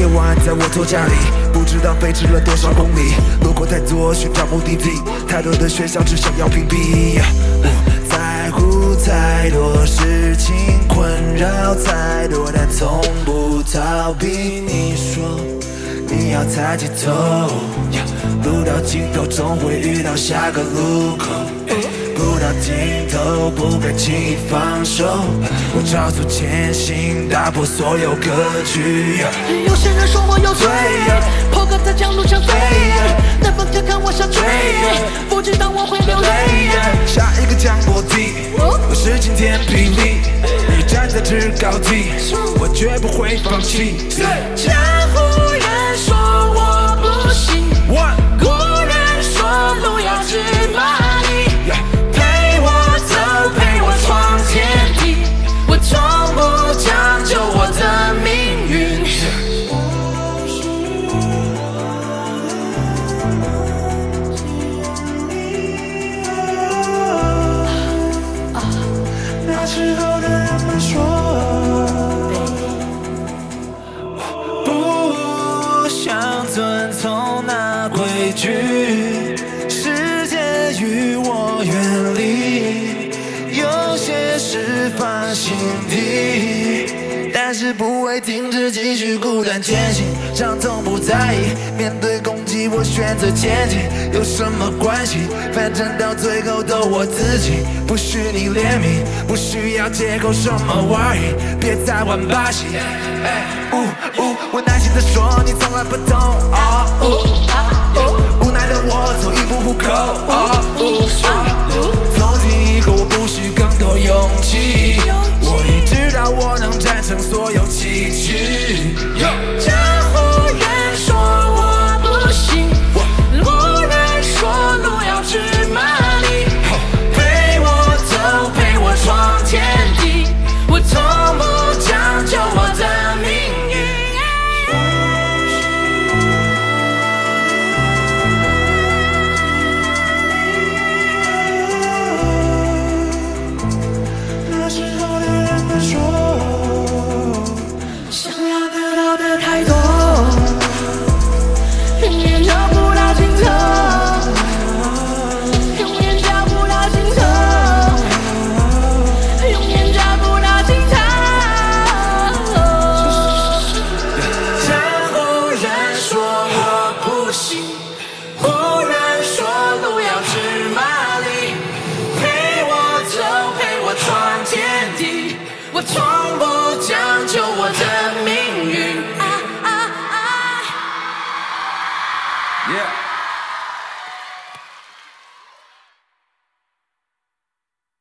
晚安在我头家里，不知道飞驰了多少公里，路过太多寻找目的地，太多的选项只想要屏蔽。我在乎太多事情困扰太多，但从不逃避。你说你要抬起头，路到尽头总会遇到下个路口，不到尽头不该轻易放手，我超速前行，打破所有格局。 有些人说我有罪，破格在江路上飞，那风筝看我想追，不知道我会流泪。 下一个江波地，我是晴天霹雳，你站在制高地，我绝不会放弃。 江湖人说我不行，古人说路要知马力，陪我走，陪我闯天地，我从不将就我的命运。 那时候的人们说，不想遵从那规矩，世界与我远离，有些事放心底，但是不会停止，继续孤单前行，伤痛不在意，面对攻击我选择前进，有什么关系？反正到最后都我自己，不需你怜悯，不需要借口什么玩意，别再玩把戏。我耐心地说你从来不懂，无奈的我走一步不扣，从今以后我不需更多勇气，我已知道我能战胜所有崎岖。 江湖人说我不行，路人说路要知马力，陪我走，陪我闯天地，我从不将就我的命运。 那时候的人们说， 想要得到的太多。